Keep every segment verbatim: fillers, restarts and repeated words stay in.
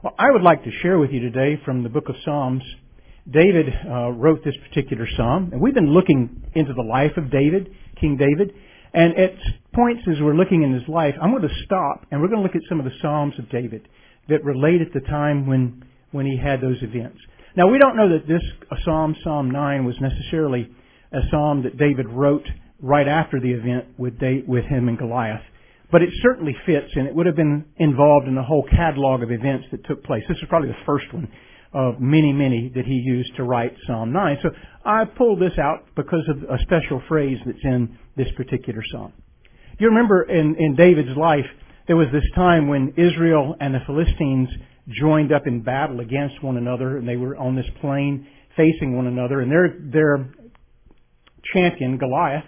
Well, I would like to share with you today from the book of Psalms. David uh, wrote this particular psalm, and we've been looking into the life of David, King David. And at points as we're looking in his life, I'm going to stop and we're going to look at some of the Psalms of David that relate at the time when when he had those events. Now, we don't know that this Psalm, Psalm nine, was necessarily a psalm that David wrote right after the event with David, with him and Goliath. But it certainly fits, and it would have been involved in the whole catalog of events that took place. This is probably the first one of many, many that he used to write Psalm nine. So I pulled this out because of a special phrase that's in this particular psalm. You remember in, in David's life, there was this time when Israel and the Philistines joined up in battle against one another, and they were on this plain facing one another, and their, their champion, Goliath,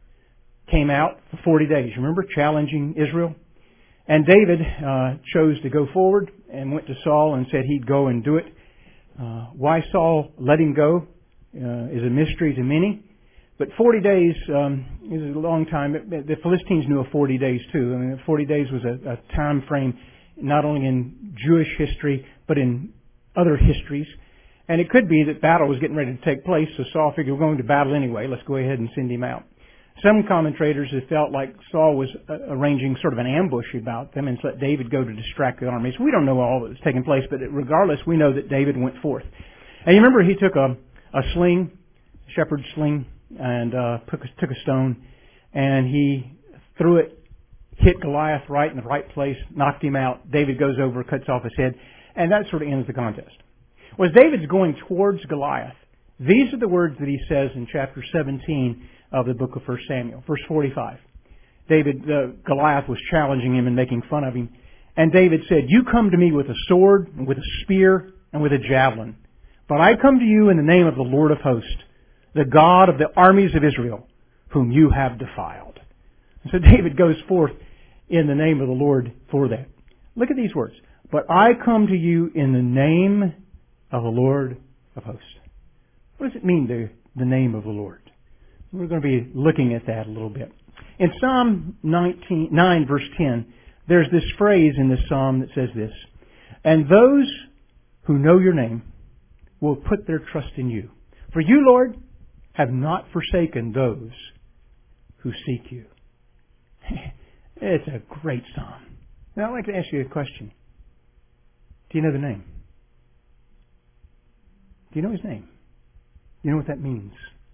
came out for forty days, remember, challenging Israel. And David uh, chose to go forward and went to Saul and said he'd go and do it. Uh, why Saul let him go uh, is a mystery to many. But forty days um, is a long time. The Philistines knew of forty days too. I mean, forty days was a, a time frame not only in Jewish history, but in other histories. And it could be that battle was getting ready to take place, so Saul figured, we're going to battle anyway, let's go ahead and send him out. Some commentators have felt like Saul was uh, arranging sort of an ambush about them and let David go to distract the armies. We don't know all that was taking place, but regardless, we know that David went forth. And you remember he took a, a sling, a shepherd's sling, and uh, took, a, took a stone, and he threw it, hit Goliath right in the right place, knocked him out. David goes over, cuts off his head, and that sort of ends the contest. Well, as David's going towards Goliath, these are the words that he says in chapter seventeen of the book of First Samuel. Verse forty-five. David, uh, Goliath was challenging him and making fun of him. And David said, you come to me with a sword, and with a spear, and with a javelin. But I come to you in the name of the Lord of hosts, the God of the armies of Israel, whom you have defiled. And so David goes forth in the name of the Lord for that. Look at these words. But I come to you in the name of the Lord of hosts. What does it mean, the, the name of the Lord? We're going to be looking at that a little bit. In Psalm nineteen, nine, verse ten, there's this phrase in this psalm that says this, and those who know your name will put their trust in you. For you, Lord, have not forsaken those who seek you. It's a great psalm. Now, I'd like to ask you a question. Do you know the name? Do you know his name? Do you know what that means?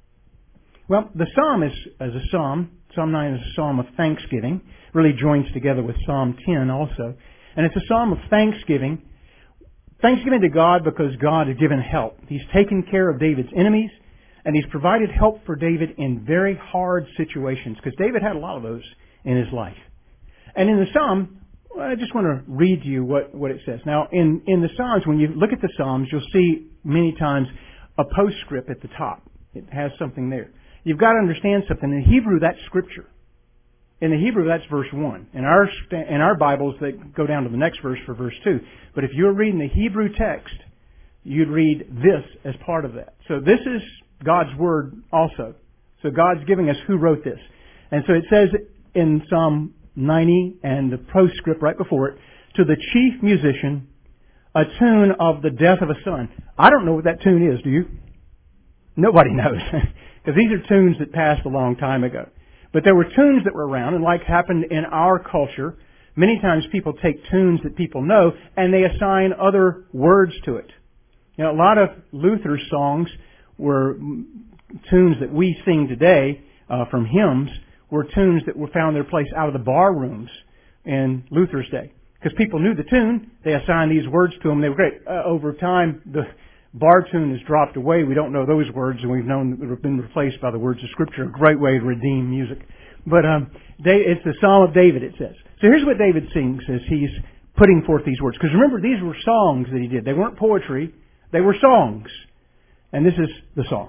Well, the psalm is, is a psalm. Psalm nine is a psalm of thanksgiving. Really joins together with Psalm ten also. And it's a psalm of thanksgiving. Thanksgiving to God because God has given help. He's taken care of David's enemies, and He's provided help for David in very hard situations, because David had a lot of those in his life. And in the psalm, I just want to read to you what, what it says. Now, in, in the Psalms, when you look at the Psalms, you'll see many times a postscript at the top. It has something there. You've got to understand something. In Hebrew, that's Scripture. In the Hebrew, that's verse one. In our, in our Bibles, they go down to the next verse for verse two. But if you're reading the Hebrew text, you'd read this as part of that. So this is God's Word also. So God's giving us who wrote this. And so it says in Psalm ninety and the postscript right before it, to the chief musician, a tune of the death of a son. I don't know what that tune is, do you? Nobody knows. Because these are tunes that passed a long time ago. But there were tunes that were around, and like happened in our culture, many times people take tunes that people know and they assign other words to it. You know, a lot of Luther's songs were tunes that we sing today uh, from hymns, were tunes that were found their place out of the bar rooms in Luther's day. Because people knew the tune, they assigned these words to them, they were great. Uh, over time, the bar tune has dropped away. We don't know those words, and we've known that they've been replaced by the words of Scripture. A great way to redeem music. But um, it's the Psalm of David, it says. So here's what David sings as he's putting forth these words. Because remember, these were songs that he did. They weren't poetry. They were songs. And this is the song.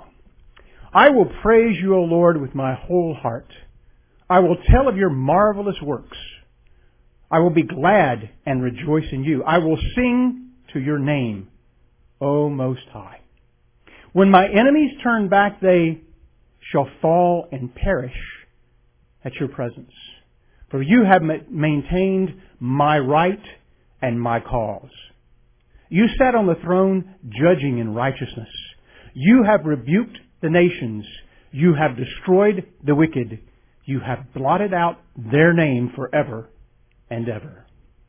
I will praise you, O Lord, with my whole heart. I will tell of your marvelous works. I will be glad and rejoice in you. I will sing to your name, O Most High. When my enemies turn back, they shall fall and perish at your presence. For you have maintained my right and my cause. You sat on the throne judging in righteousness. You have rebuked the nations. You have destroyed the wicked. You have blotted out their name forever and ever.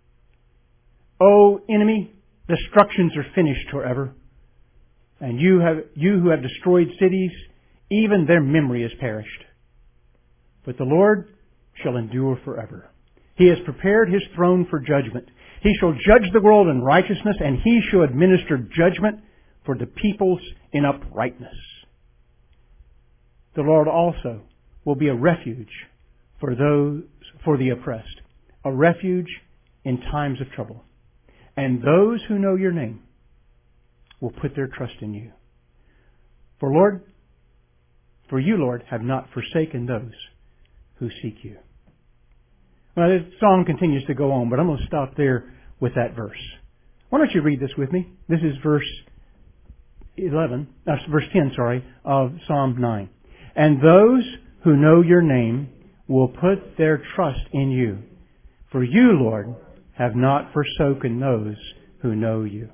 O enemy, destructions are finished forever. And you have, you who have destroyed cities, even their memory is perished. But the Lord shall endure forever. He has prepared His throne for judgment. He shall judge the world in righteousness, and He shall administer judgment for the peoples in uprightness. The Lord also will be a refuge for those, for the oppressed, a refuge in times of trouble. And those who know your name will put their trust in you. For Lord, for you, Lord, have not forsaken those who seek you. Well, this song continues to go on, but I'm going to stop there with that verse. Why don't you read this with me? This is verse eleven, uh, verse ten, sorry, of Psalm nine. And those who know your name will put their trust in you. For you, Lord, have not forsaken those who know you.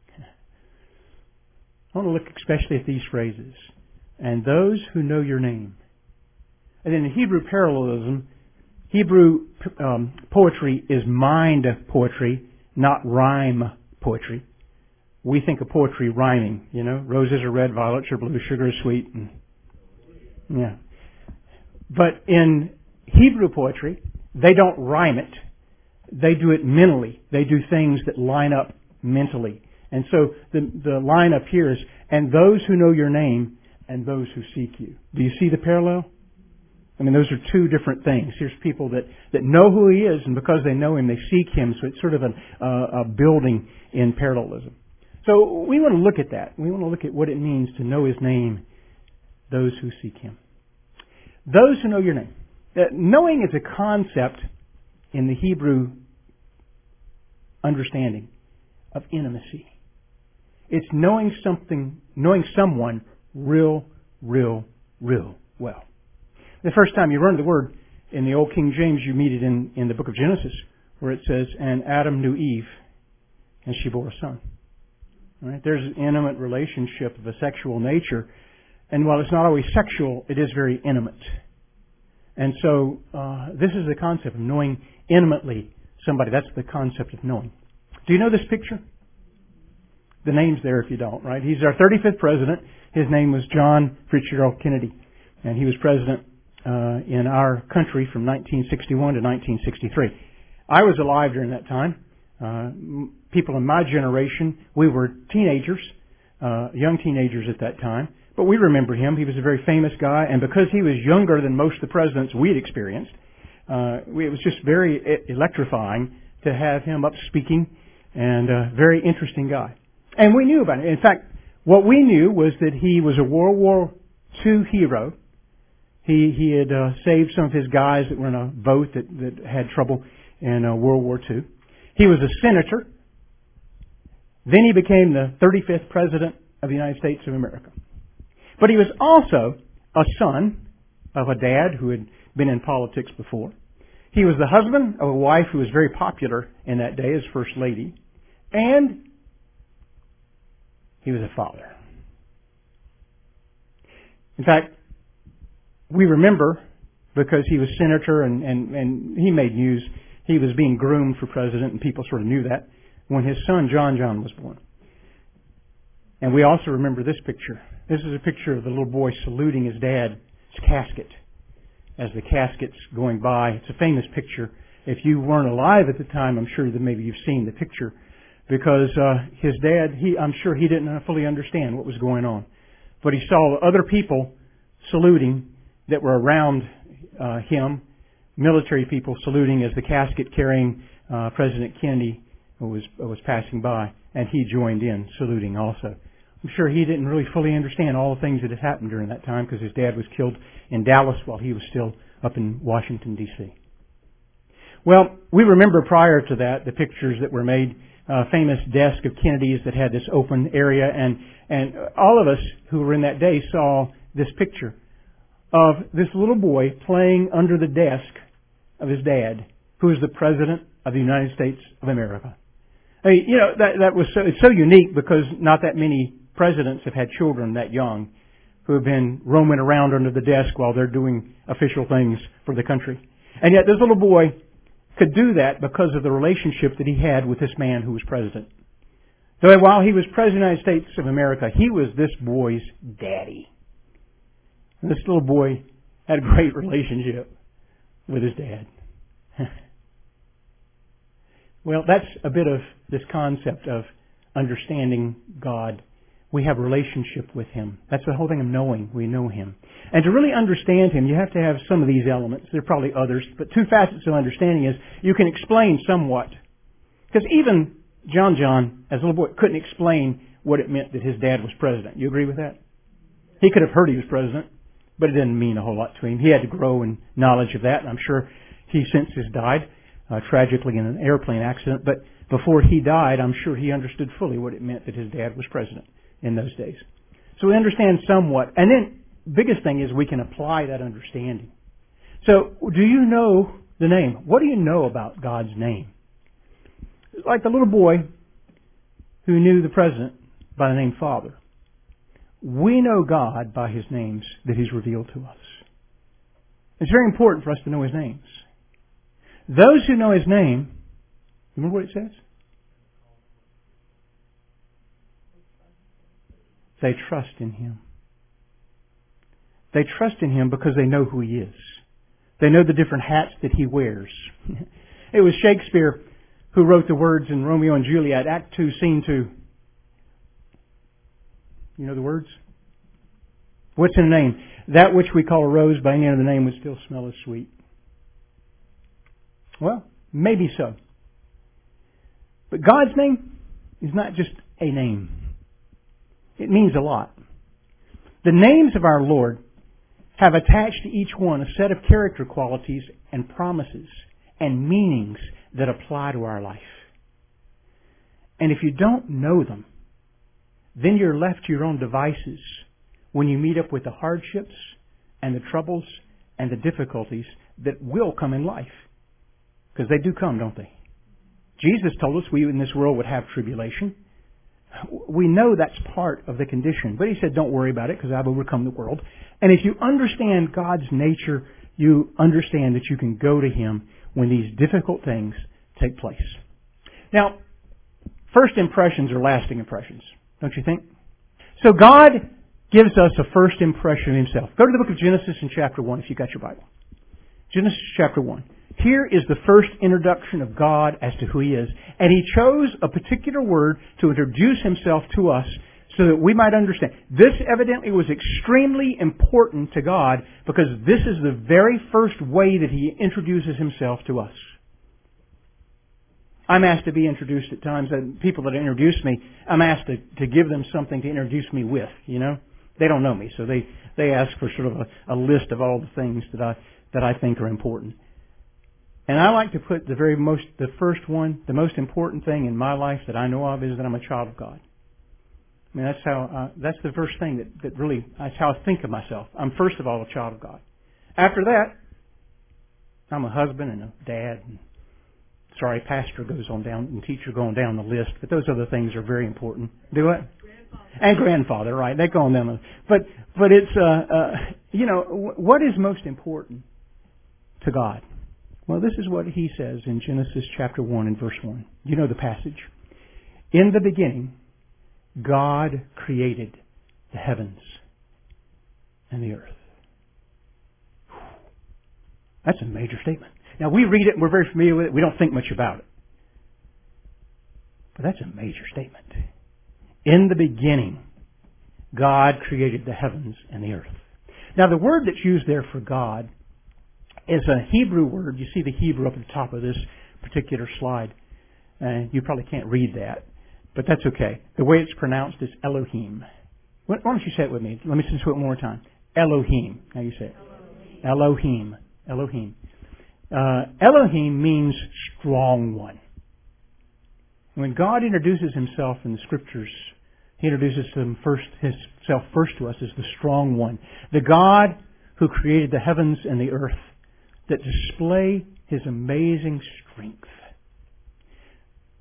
I want to look especially at these phrases. And those who know your name. And in Hebrew parallelism, Hebrew um, poetry is mind poetry, not rhyme poetry. We think of poetry rhyming, you know, roses are red, violets are blue, sugar is sweet, and yeah. But in Hebrew poetry, they don't rhyme it. They do it mentally. They do things that line up mentally. And so the, the line up here is, and those who know your name and those who seek you. Do you see the parallel? I mean, those are two different things. Here's people that, that know who He is, and because they know Him, they seek Him. So it's sort of an, uh, a building in parallelism. So we want to look at that. We want to look at what it means to know His name, those who seek Him. Those who know your name. Uh, knowing is a concept in the Hebrew understanding of intimacy. It's knowing something, knowing someone real, real, real well. The first time you learn the word in the Old King James, you meet it in, in the book of Genesis, where it says, and Adam knew Eve, and she bore a son. All right? There's an intimate relationship of a sexual nature, and while it's not always sexual, it is very intimate. And so uh, this is the concept of knowing intimately somebody. That's the concept of knowing. Do you know this picture? The name's there if you don't, right? He's our thirty-fifth president. His name was John Fitzgerald Kennedy, and he was president uh, in our country from nineteen sixty-one to nineteen sixty-three. I was alive during that time. Uh, people in my generation, we were teenagers, uh, young teenagers at that time. But we remember him. He was a very famous guy, and because he was younger than most of the presidents we'd experienced, uh, it was just very electrifying to have him up speaking, and a very interesting guy. And we knew about it. In fact, what we knew was that he was a World War Two hero. He he had uh, saved some of his guys that were in a boat that, that had trouble in uh, World War Two. He was a senator. Then he became the thirty-fifth president of the United States of America. But he was also a son of a dad who had been in politics before. He was the husband of a wife who was very popular in that day as First Lady. And he was a father. In fact, we remember, because he was senator and, and, and he made news, he was being groomed for president, and people sort of knew that, when his son John John was born. And we also remember this picture. This is a picture of the little boy saluting his dad's casket as the casket's going by. It's a famous picture. If you weren't alive at the time, I'm sure that maybe you've seen the picture, because uh, his dad, he, I'm sure he didn't fully understand what was going on. But he saw other people saluting that were around uh, him, military people saluting as the casket carrying uh, President Kennedy was was passing by, and he joined in saluting also. I'm sure he didn't really fully understand all the things that had happened during that time, because his dad was killed in Dallas while he was still up in Washington, D C Well, we remember prior to that the pictures that were made, uh, famous desk of Kennedy's that had this open area, and, and all of us who were in that day saw this picture of this little boy playing under the desk of his dad, who is the President of the United States of America. Hey, you know, that, that was so, it's so unique because not that many presidents have had children that young who have been roaming around under the desk while they're doing official things for the country. And yet this little boy could do that because of the relationship that he had with this man who was president. So while he was President of the United States of America, he was this boy's daddy. And this little boy had a great relationship with his dad. Well, that's a bit of this concept of understanding God. We have a relationship with Him. That's the whole thing of knowing. We know Him. And to really understand Him, you have to have some of these elements. There are probably others, but two facets of understanding is you can explain somewhat. Because even John John, as a little boy, couldn't explain what it meant that his dad was president. You agree with that? He could have heard he was president, but it didn't mean a whole lot to him. He had to grow in knowledge of that, and I'm sure he since has died. Uh, tragically in an airplane accident, but before he died, I'm sure he understood fully what it meant that his dad was president in those days. So we understand somewhat. And then, biggest thing is we can apply that understanding. So, do you know the name? What do you know about God's name? Like the little boy who knew the president by the name Father. We know God by His names that He's revealed to us. It's very important for us to know His names. Those who know His name, remember what it says? They trust in Him. They trust in Him because they know who He is. They know the different hats that He wears. It was Shakespeare who wrote the words in Romeo and Juliet, Act two, Scene two. You know the words? What's in a name? That which we call a rose by any other name would still smell as sweet. Well, maybe so. But God's name is not just a name. It means a lot. The names of our Lord have attached to each one a set of character qualities and promises and meanings that apply to our life. And if you don't know them, then you're left to your own devices when you meet up with the hardships and the troubles and the difficulties that will come in life. Because they do come, don't they? Jesus told us we in this world would have tribulation. We know that's part of the condition. But He said, don't worry about it because I've overcome the world. And if you understand God's nature, you understand that you can go to Him when these difficult things take place. Now, first impressions are lasting impressions, don't you think? So God gives us a first impression of Himself. Go to the book of Genesis in chapter one if you got your Bible. Genesis chapter one. Here is the first introduction of God as to who He is. And He chose a particular word to introduce Himself to us so that we might understand. This evidently was extremely important to God because this is the very first way that He introduces Himself to us. I'm asked to be introduced at times, and people that introduce me, I'm asked to, to give them something to introduce me with, you know. They don't know me, so they, they ask for sort of a, a list of all the things that I, that I think are important. And I like to put the very most, the first one, the most important thing in my life that I know of is that I'm a child of God. I mean, that's how, uh, that's the first thing that, that really, that's how I think of myself. I'm first of all a child of God. After that, I'm a husband and a dad. And, sorry, pastor goes on down, and teacher going down the list, but those other things are very important. Do it? Grandfather. And grandfather, right. They go on down the list. But, but it's, uh, uh, you know, what is most important to God? Well, this is what He says in Genesis chapter one and verse one. You know the passage. In the beginning, God created the heavens and the earth. That's a major statement. Now, we read it and we're very familiar with it. We don't think much about it. But that's a major statement. In the beginning, God created the heavens and the earth. Now, the word that's used there for God is a Hebrew word. You see the Hebrew up at the top of this particular slide. Uh, you probably can't read that, but that's okay. The way it's pronounced is Elohim. Why don't you say it with me? Let me say it one more time. Elohim. How you say it? Elohim. Elohim. Uh, Elohim means strong one. When God introduces Himself in the Scriptures, He introduces him first, Himself first to us as the strong one. The God who created the heavens and the earth that display His amazing strength.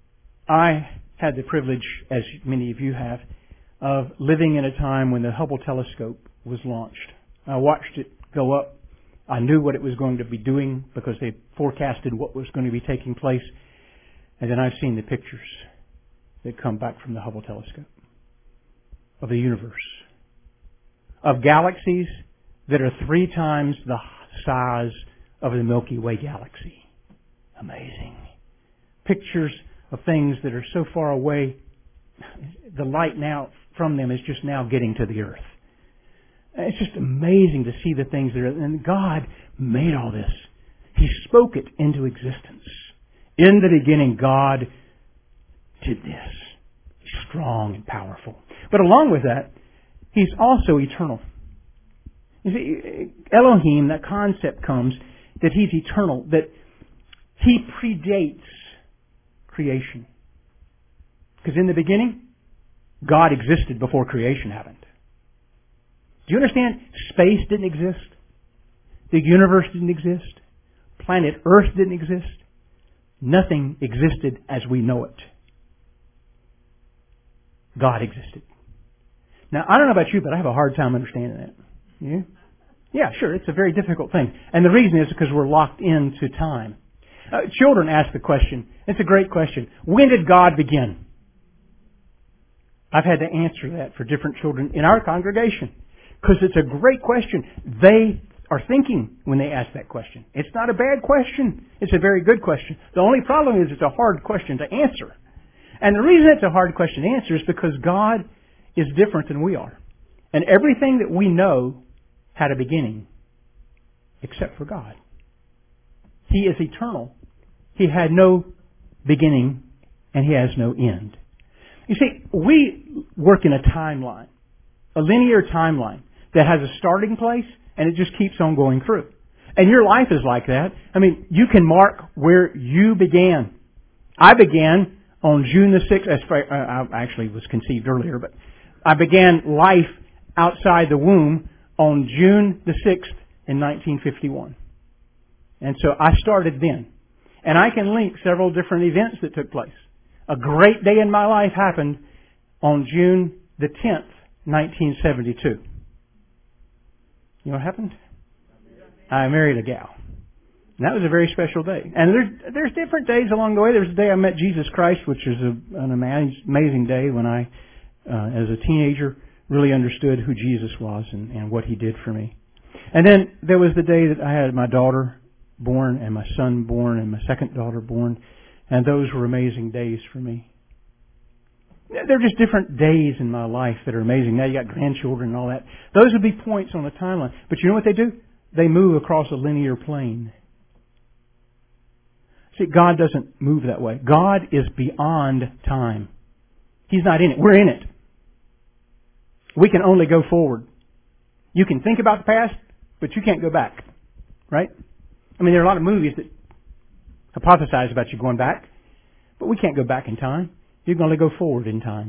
I had the privilege, as many of you have, of living in a time when the Hubble telescope was launched. I watched it go up. I knew what it was going to be doing because they forecasted what was going to be taking place. And then I've seen the pictures that come back from the Hubble telescope of the universe, of galaxies that are three times the size of the Milky Way galaxy. Amazing. Pictures of things that are so far away, the light now from them is just now getting to the earth. It's just amazing to see the things that are, and God made all this. He spoke it into existence. In the beginning, God did this. He's strong and powerful. But along with that, He's also eternal. You see, Elohim, that concept comes that He's eternal, that He predates creation. Because in the beginning, God existed before creation happened. Do you understand? Space didn't exist. The universe didn't exist. Planet Earth didn't exist. Nothing existed as we know it. God existed. Now, I don't know about you, but I have a hard time understanding that. Yeah? Yeah, sure. It's a very difficult thing. And the reason is because we're locked into time. Uh, children ask the question. It's a great question. When did God begin? I've had to answer that for different children in our congregation. Because it's a great question. They are thinking when they ask that question. It's not a bad question. It's a very good question. The only problem is it's a hard question to answer. And the reason it's a hard question to answer is because God is different than we are. And everything that we know had a beginning except for God. He is eternal. He had no beginning and He has no end. You see, we work in a timeline, a linear timeline that has a starting place and it just keeps on going through. And your life is like that. I mean, you can mark where you began. I began on June the sixth. I actually was conceived earlier, but I began life outside the womb on June the sixth in nineteen fifty-one. And so I started then. And I can link several different events that took place. A great day in my life happened on June the tenth, nineteen seventy-two. You know what happened? I married a gal. And that was a very special day. And there's, there's different days along the way. There's the day I met Jesus Christ, which is a, an amazing day when I, uh, as a teenager, really understood who Jesus was and, and what He did for me. And then there was the day that I had my daughter born and my son born and my second daughter born. And those were amazing days for me. They're just different days in my life that are amazing. Now you got grandchildren and all that. Those would be points on the timeline. But you know what they do? They move across a linear plane. See, God doesn't move that way. God is beyond time. He's not in it. We're in it. We can only go forward. You can think about the past, but you can't go back. Right? I mean, there are a lot of movies that hypothesize about you going back, but we can't go back in time. You can only go forward in time.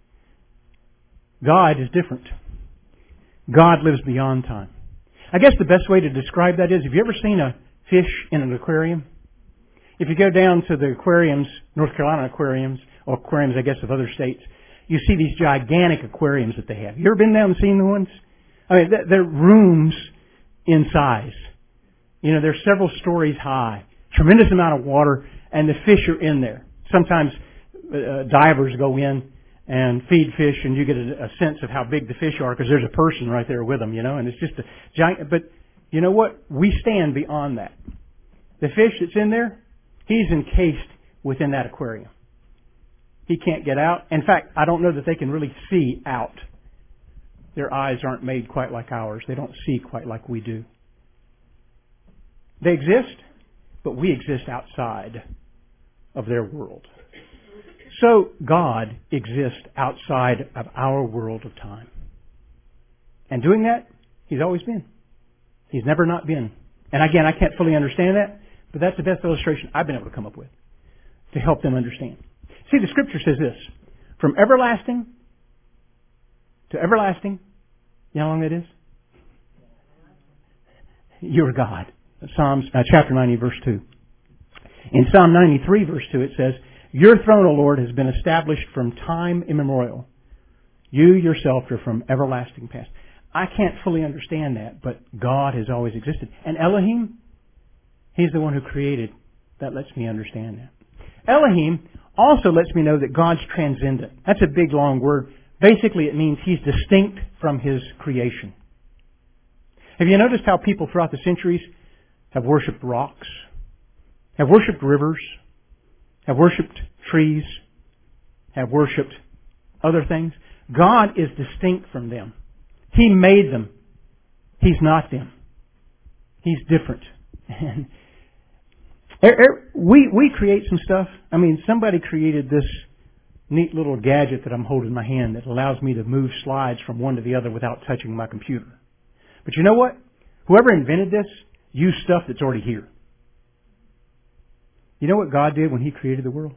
God is different. God lives beyond time. I guess the best way to describe that is, have you ever seen a fish in an aquarium? If you go down to the aquariums, North Carolina aquariums, or aquariums, I guess, of other states, you see these gigantic aquariums that they have. You ever been there and seen the ones? I mean, they're rooms in size. You know, they're several stories high. Tremendous amount of water, and the fish are in there. Sometimes uh, divers go in and feed fish, and you get a, a sense of how big the fish are because there's a person right there with them, you know, and it's just a giant. But you know what? We stand beyond that. The fish that's in there, he's encased within that aquarium. He can't get out. In fact, I don't know that they can really see out. Their eyes aren't made quite like ours. They don't see quite like we do. They exist, but we exist outside of their world. So God exists outside of our world of time. And doing that, He's always been. He's never not been. And again, I can't fully understand that, but that's the best illustration I've been able to come up with to help them understand. See, the Scripture says this, from everlasting to everlasting, you know how long that is? You're God. Psalms, uh, chapter ninety, verse two. In Psalm ninety-three, verse two, it says, Your throne, O Lord, has been established from time immemorial. You yourself are from everlasting past. I can't fully understand that, but God has always existed. And Elohim, He's the one who created. That lets me understand that. Elohim also lets me know that God's transcendent. That's a big, long word. Basically, it means He's distinct from His creation. Have you noticed how people throughout the centuries have worshipped rocks, have worshipped rivers, have worshipped trees, have worshipped other things? God is distinct from them. He made them. He's not them. He's different. And we we create some stuff. I mean, somebody created this neat little gadget that I'm holding in my hand that allows me to move slides from one to the other without touching my computer. But you know what? Whoever invented this used stuff that's already here. You know what God did when He created the world?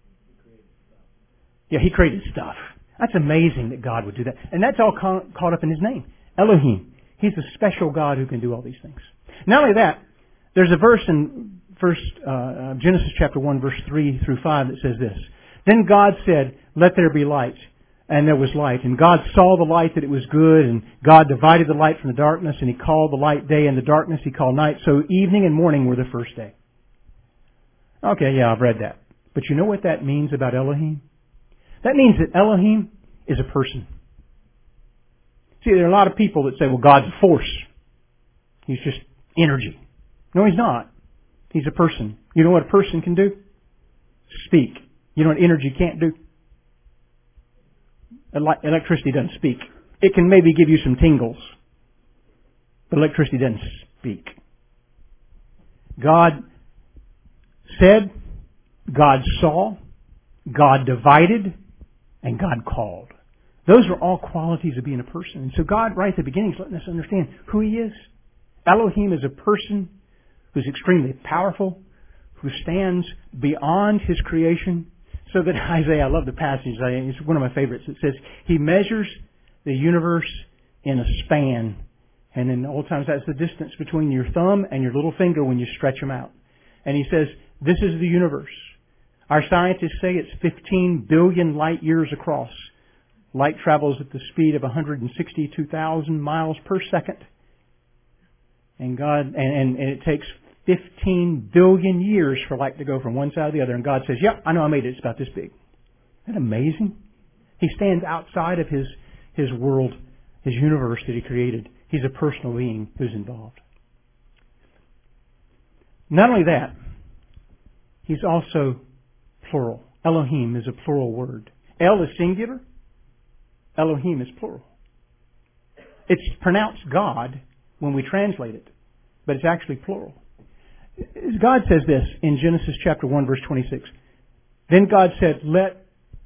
Yeah, He created stuff. That's amazing that God would do that. And that's all ca- caught up in His name. Elohim. He's a special God who can do all these things. Not only that, there's a verse in First uh, Genesis chapter one, verse three through five that says this. Then God said, let there be light. And there was light. And God saw the light that it was good. And God divided the light from the darkness. And He called the light day, and the darkness He called night. So evening and morning were the first day. Okay, yeah, I've read that. But you know what that means about Elohim? That means that Elohim is a person. See, there are a lot of people that say, well, God's a force. He's just energy. No, He's not. He's a person. You know what a person can do? Speak. You know what energy can't do? Electricity doesn't speak. It can maybe give you some tingles. But electricity doesn't speak. God said, God saw, God divided, and God called. Those are all qualities of being a person. And so God, right at the beginning, is letting us understand who He is. Elohim is a person who's extremely powerful, who stands beyond His creation. So that Isaiah, I love the passage, it's one of my favorites. It says, He measures the universe in a span. And in old times, that's the distance between your thumb and your little finger when you stretch them out. And He says, this is the universe. Our scientists say it's fifteen billion light years across. Light travels at the speed of one hundred sixty-two thousand miles per second. And God, and, and, and it takes fifteen billion years for light to go from one side to the other. And God says, yep, I know I made it. It's about this big. Isn't that amazing? He stands outside of His, His world, His universe that He created. He's a personal being who's involved. Not only that, He's also plural. Elohim is a plural word. El is singular. Elohim is plural. It's pronounced God when we translate it, but it's actually plural. God says this in Genesis chapter one, verse twenty-six. Then God said, let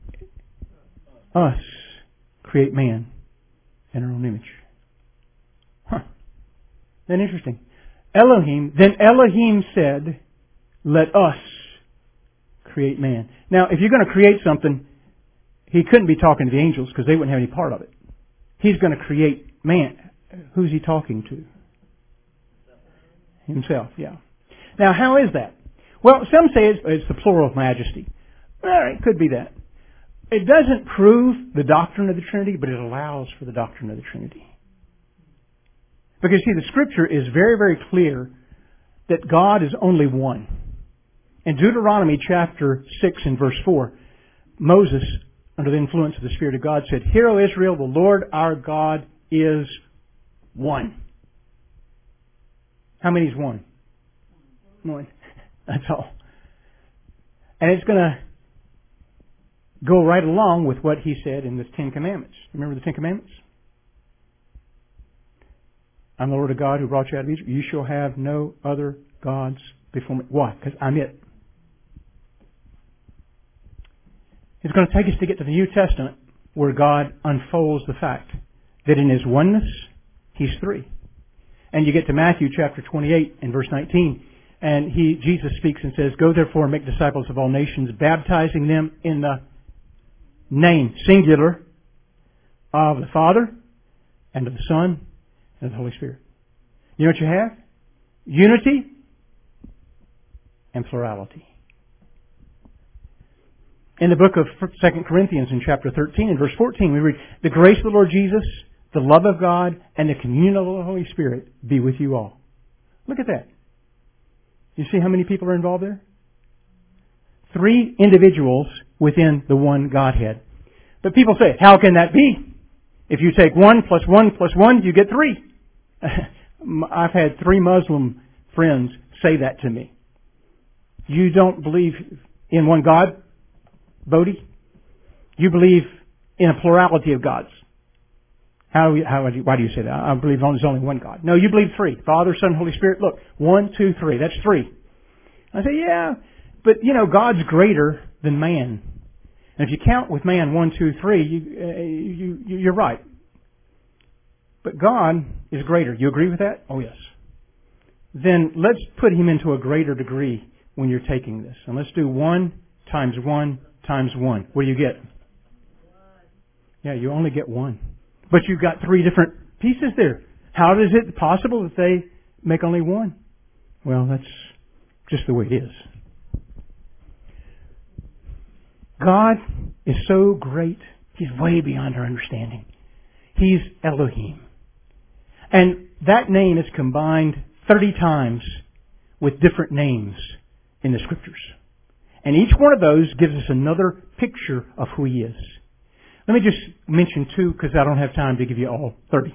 us create man in our own image. Huh. Then interesting. Elohim, then Elohim said, let us create man. Now, if you're going to create something, He couldn't be talking to the angels because they wouldn't have any part of it. He's going to create man. Who's He talking to? Himself, yeah. Now, how is that? Well, some say it's, it's the plural of majesty. Well, it could be that. It doesn't prove the doctrine of the Trinity, but it allows for the doctrine of the Trinity. Because, see, the Scripture is very, very clear that God is only one. In Deuteronomy chapter six and verse four, Moses, under the influence of the Spirit of God, said, Hear, O Israel, the Lord our God is one. How many is one? One. That's all. And it's going to go right along with what He said in the Ten Commandments. Remember the Ten Commandments? I'm the Lord of God who brought you out of Egypt. You shall have no other gods before me. Why? Because I'm it. It's going to take us to get to the New Testament where God unfolds the fact that in His oneness, He's three. And you get to Matthew chapter twenty-eight and verse nineteen, and he, Jesus speaks and says, Go therefore and make disciples of all nations, baptizing them in the name, singular, of the Father and of the Son and of the Holy Spirit. You know what you have? Unity and plurality. In the book of Second Corinthians in chapter thirteen and verse fourteen, we read, "The grace of the Lord Jesus, the love of God, and the communion of the Holy Spirit be with you all." Look at that. You see how many people are involved there? Three individuals within the one Godhead. But people say, how can that be? If you take one plus one plus one, you get three. I've had three Muslim friends say that to me. You don't believe in one God, Bodhi? You believe in a plurality of gods. How, how, why do you say that? I believe there's only one God. No, you believe three. Father, Son, Holy Spirit. Look, one, two, three. That's three. I say, yeah, but you know, God's greater than man. And if you count with man one, two, three, you, uh, you, you, you're right. But God is greater. You agree with that? Oh, yes. Then let's put Him into a greater degree when you're taking this. And let's do one times one times one. What do you get? Yeah, you only get one. But you've got three different pieces there. How is it possible that they make only one? Well, that's just the way it is. God is so great. He's way beyond our understanding. He's Elohim. And that name is combined thirty times with different names in the Scriptures. And each one of those gives us another picture of who He is. Let me just mention two because I don't have time to give you all thirty.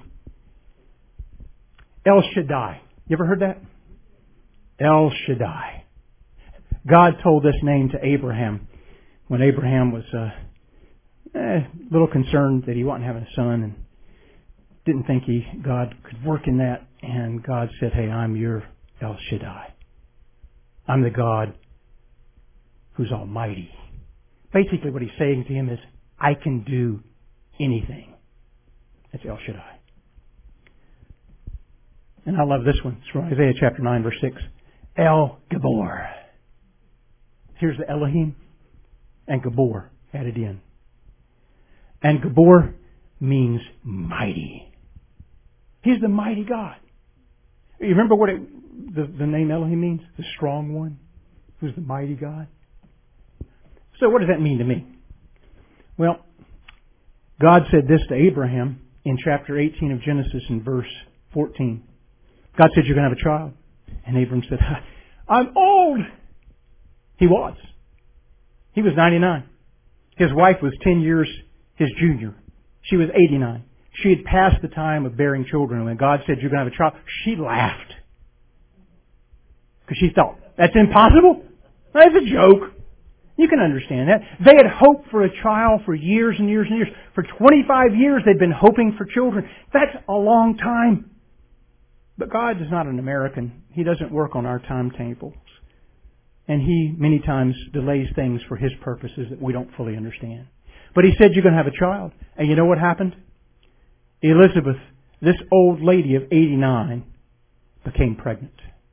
El Shaddai. You ever heard that? El Shaddai. God told this name to Abraham when Abraham was uh, eh, a little concerned that he wasn't having a son and didn't think he God could work in that. And God said, hey, I'm your El Shaddai. I'm the God who's almighty. Basically what He's saying to him is, I can do anything. That's El Shaddai. And I love this one. It's from Isaiah chapter nine, verse six. El Gabor. Here's the Elohim and Gabor added in. And Gabor means mighty. He's the mighty God. You remember what it, the, the name Elohim means? The strong one, who's the mighty God. So what does that mean to me? Well, God said this to Abraham in chapter eighteen of Genesis in verse fourteen. God said, you're going to have a child. And Abraham said, I'm old. He was. He was ninety-nine. His wife was ten years his junior. She was eighty-nine. She had passed the time of bearing children. When God said, you're going to have a child, she laughed. Because she thought, that's impossible? That's a joke. You can understand that. They had hoped for a child for years and years and years. For twenty-five years they'd been hoping for children. That's a long time. But God is not an American. He doesn't work on our timetables. And He many times delays things for His purposes that we don't fully understand. But He said you're going to have a child. And you know what happened? Elizabeth, this old lady of eighty-nine, became pregnant.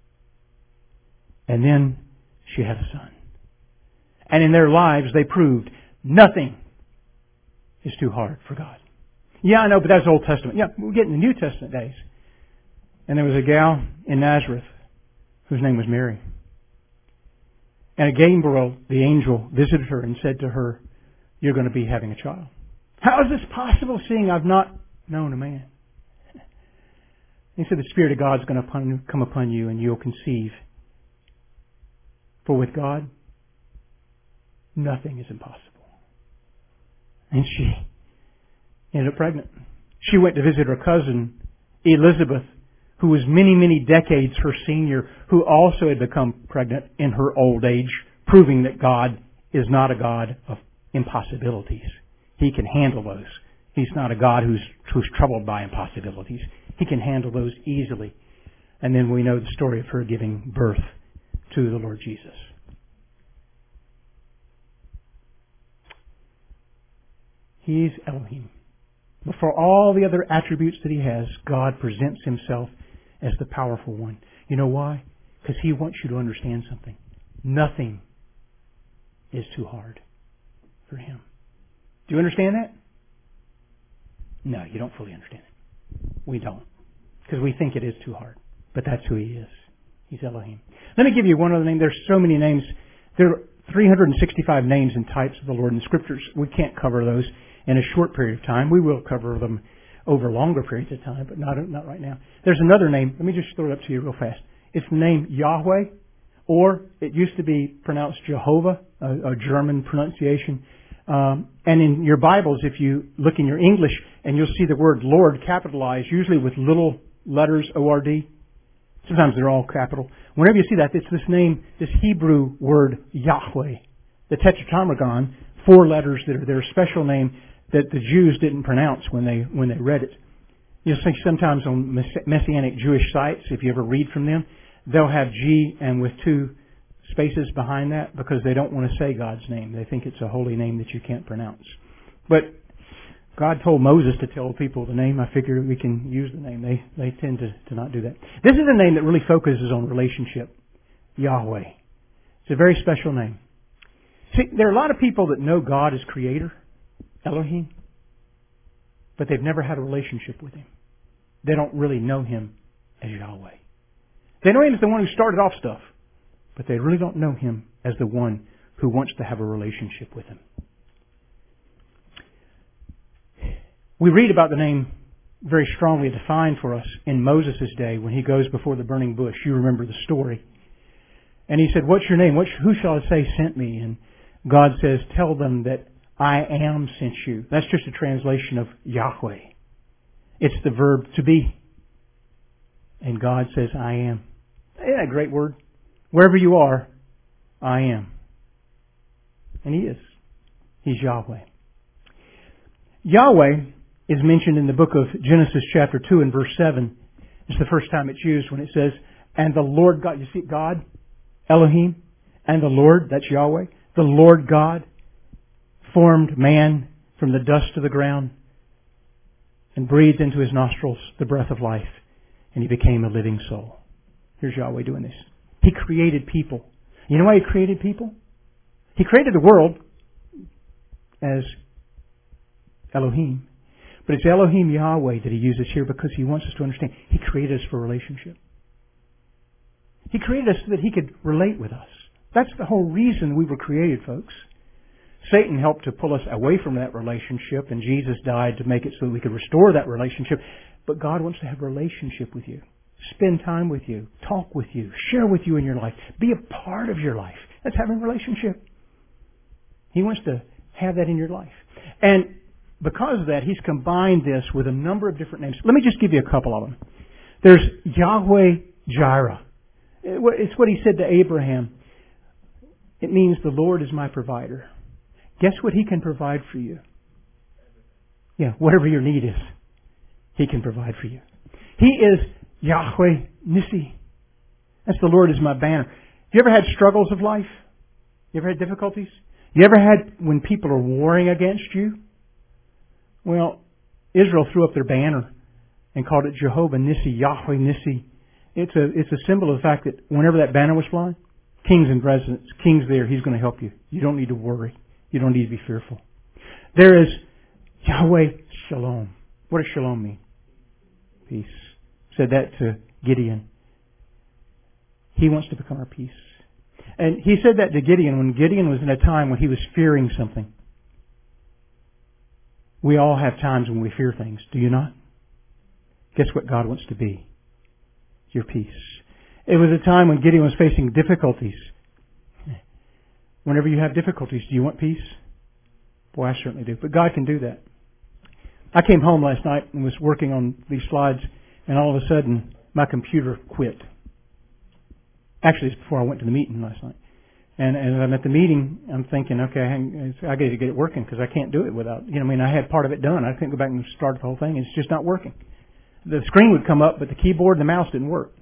And then she had a son. And in their lives, they proved nothing is too hard for God. Yeah, I know, but that's Old Testament. Yeah, we're getting the New Testament days. And there was a gal in Nazareth whose name was Mary. And Gabriel, the angel, visited her and said to her, you're going to be having a child. How is this possible, seeing I've not known a man? He said, the Spirit of God is going to come upon you and you'll conceive. For with God, nothing is impossible. And she ended up pregnant. She went to visit her cousin, Elizabeth, who was many, many decades her senior, who also had become pregnant in her old age, proving that God is not a God of impossibilities. He can handle those. He's not a God who's, who's troubled by impossibilities. He can handle those easily. And then we know the story of her giving birth to the Lord Jesus. He's Elohim. But for all the other attributes that He has, God presents Himself as the powerful one. You know why? Because He wants you to understand something. Nothing is too hard for Him. Do you understand that? No, you don't fully understand it. We don't. Because we think it is too hard. But that's who He is. He's Elohim. Let me give you one other name. There's so many names. There are three hundred sixty-five names and types of the Lord in the Scriptures. We can't cover those in a short period of time. We will cover them over longer periods of time, but not not right now. There's another name. Let me just throw it up to you real fast. It's the name Yahweh, or it used to be pronounced Jehovah, a, a German pronunciation. Um, and in your Bibles, if you look in your English, and you'll see the word Lord capitalized, usually with little letters, O R D. Sometimes they're all capital. Whenever you see that, it's this name, this Hebrew word Yahweh. The Tetragrammaton, four letters that are their special name that the Jews didn't pronounce when they when they read it. You'll see sometimes on Messianic Jewish sites, if you ever read from them, they'll have G and with two spaces behind that because they don't want to say God's name. They think it's a holy name that you can't pronounce. But God told Moses to tell people the name. I figure we can use the name. They they tend to, to not do that. This is a name that really focuses on relationship. Yahweh. It's a very special name. See, there are a lot of people that know God as Creator, Elohim, but they've never had a relationship with Him. They don't really know Him as Yahweh. They know Him as the one who started off stuff, but they really don't know Him as the one who wants to have a relationship with Him. We read about the name very strongly defined for us in Moses' day when he goes before the burning bush. You remember the story. And he said, "What's your name? What, who shall I say sent me?" And God says, "Tell them that I am sent you." That's just a translation of Yahweh. It's the verb to be. And God says, "I am." Isn't that a great word? Wherever you are, I am. And He is. He's Yahweh. Yahweh is mentioned in the book of Genesis chapter two and verse seven. It's the first time it's used when it says, "And the Lord God," you see God, Elohim, and the Lord, that's Yahweh, the Lord God formed man from the dust of the ground and breathed into his nostrils the breath of life, and he became a living soul. Here's Yahweh doing this. He created people. You know why He created people? He created the world as Elohim. But it's Elohim Yahweh that He uses here because He wants us to understand He created us for relationship. He created us so that He could relate with us. That's the whole reason we were created, folks. Satan helped to pull us away from that relationship, and Jesus died to make it so that we could restore that relationship. But God wants to have a relationship with you. Spend time with you. Talk with you. Share with you in your life. Be a part of your life. That's having a relationship. He wants to have that in your life. And because of that, He's combined this with a number of different names. Let me just give you a couple of them. There's Yahweh Jireh. It's what He said to Abraham. It means the Lord is my provider. Guess what He can provide for you? Yeah, whatever your need is, He can provide for you. He is Yahweh Nissi. That's the Lord is my banner. You ever had struggles of life? You ever had difficulties? You ever had when people are warring against you? Well, Israel threw up their banner and called it Jehovah Nissi, Yahweh Nissi. It's a it's a symbol of the fact that whenever that banner was flying, kings and presidents, kings there, He's going to help you. You don't need to worry. You don't need to be fearful. There is Yahweh Shalom. What does Shalom mean? Peace. Said that to Gideon. He wants to become our peace. And He said that to Gideon when Gideon was in a time when he was fearing something. We all have times when we fear things, do you not? Guess what God wants to be? Your peace. It was a time when Gideon was facing difficulties. Whenever you have difficulties, do you want peace? Boy, I certainly do. But God can do that. I came home last night and was working on these slides, and all of a sudden, my computer quit. Actually, it's before I went to the meeting last night. And as I'm at the meeting, I'm thinking, okay, I got to get it working because I can't do it without, you know, I mean, I had part of it done. I couldn't go back and start the whole thing. It's just not working. The screen would come up, but the keyboard and the mouse didn't work.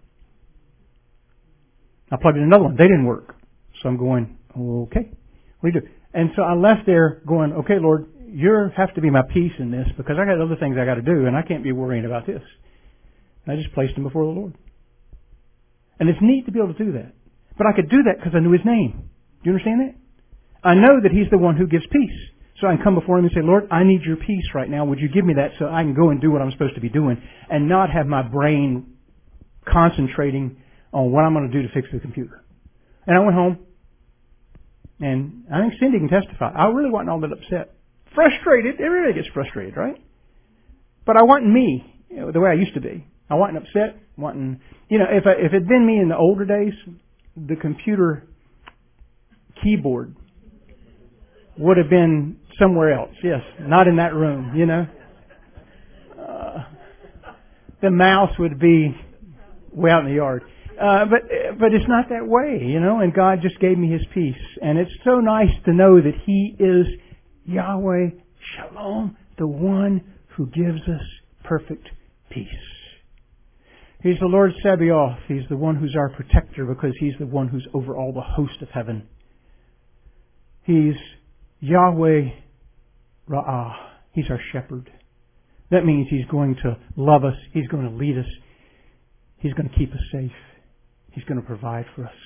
I plugged in another one. They didn't work. So I'm going, okay, what do you do? And so I left there going, okay, Lord, you have to be my peace in this because I got other things I got to do and I can't be worrying about this. And I just placed Him before the Lord. And it's neat to be able to do that. But I could do that because I knew His name. Do you understand that? I know that He's the one who gives peace. So I can come before Him and say, Lord, I need your peace right now. Would you give me that so I can go and do what I'm supposed to be doing and not have my brain concentrating on what I'm going to do to fix the computer. And I went home. And I think Cindy can testify. I really wasn't all that upset. Frustrated. Everybody gets frustrated, right? But I wasn't me, you know, the way I used to be. I wasn't upset. wasn't You know, if, I, if it had been me in the older days, the computer keyboard would have been somewhere else. Yes, not in that room, you know. Uh, the mouse would be way out in the yard. Uh, but but it's not that way, you know, and God just gave me His peace. And it's so nice to know that He is Yahweh Shalom, the one who gives us perfect peace. He's the Lord Sabaoth. He's the one who's our protector because He's the one who's over all the host of heaven. He's Yahweh Ra'ah. He's our shepherd. That means He's going to love us. He's going to lead us. He's going to keep us safe. He's going to provide for us.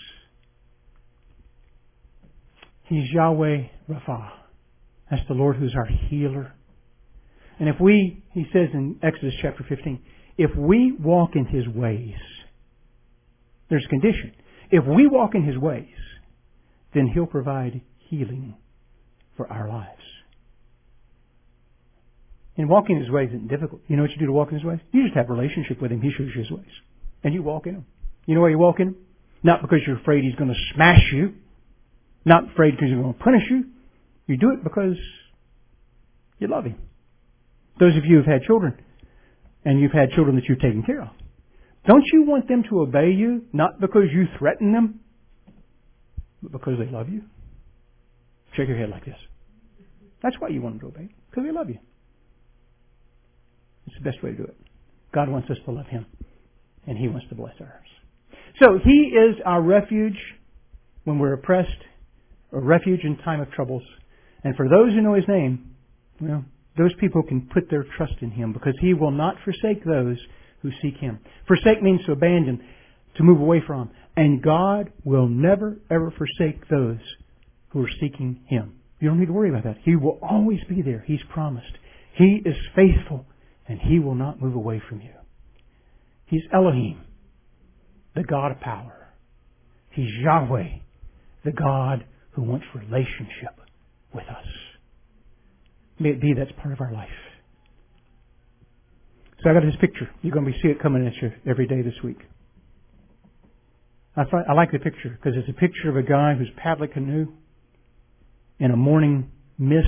He's Yahweh Rapha. That's the Lord who's our healer. And if we, He says in Exodus chapter fifteen, if we walk in His ways, there's a condition. If we walk in His ways, then He'll provide healing for our lives. And walking in His ways isn't difficult. You know what you do to walk in His ways? You just have a relationship with Him. He shows you His ways. And you walk in them. You know why you walk in them? Not because you're afraid He's going to smash you. Not afraid because He's going to punish you. You do it because you love Him. Those of you who've had children, and you've had children that you've taken care of, don't you want them to obey you, not because you threaten them, but because they love you? Shake your head like this. That's why you want them to obey, because they love you. It's the best way to do it. God wants us to love Him, and He wants to bless ours. So He is our refuge when we're oppressed, a refuge in time of troubles. And for those who know His name, well, those people can put their trust in Him because He will not forsake those who seek Him. Forsake means to abandon, to move away from. And God will never, ever forsake those who are seeking Him. You don't need to worry about that. He will always be there. He's promised. He is faithful, and He will not move away from you. He's Elohim, the God of power. He's Yahweh, the God who wants relationship with us. May it be that's part of our life. So I got this picture. You're going to see it coming at you every day this week. I, find, I like the picture because it's a picture of a guy who's paddling a canoe in a morning mist.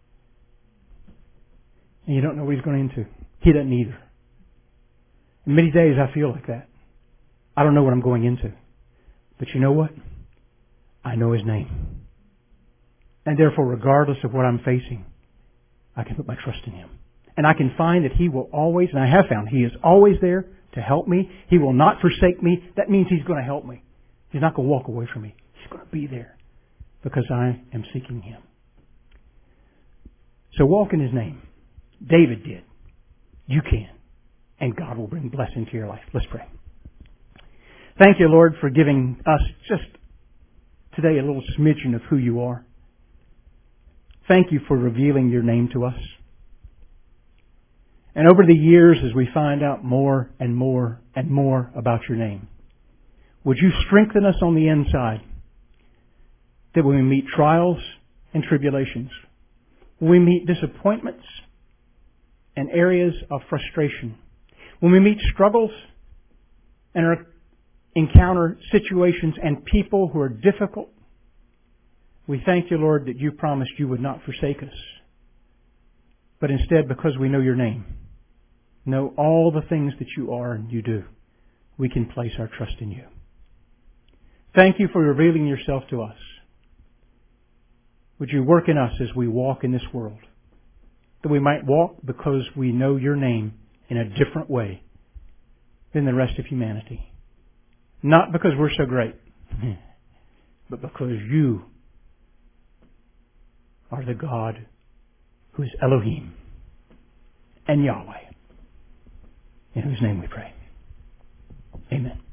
And you don't know what he's going into. He doesn't either. And many days I feel like that. I don't know what I'm going into. But you know what? I know His name. And therefore, regardless of what I'm facing, I can put my trust in Him. And I can find that He will always, and I have found, He is always there to help me. He will not forsake me. That means He's going to help me. He's not going to walk away from me. He's going to be there because I am seeking Him. So walk in His name. David did. You can. And God will bring blessing to your life. Let's pray. Thank you, Lord, for giving us just today a little smidgen of who You are. Thank You for revealing Your name to us. And over the years, as we find out more and more and more about Your name, would You strengthen us on the inside that when we meet trials and tribulations, when we meet disappointments and areas of frustration, when we meet struggles and are, encounter situations and people who are difficult, we thank You, Lord, that You promised You would not forsake us. But instead, because we know Your name, know all the things that You are and You do, we can place our trust in You. Thank You for revealing Yourself to us. Would You work in us as we walk in this world, that we might walk because we know Your name in a different way than the rest of humanity. Not because we're so great, but because You are the God who is Elohim and Yahweh, in whose name we pray. Amen.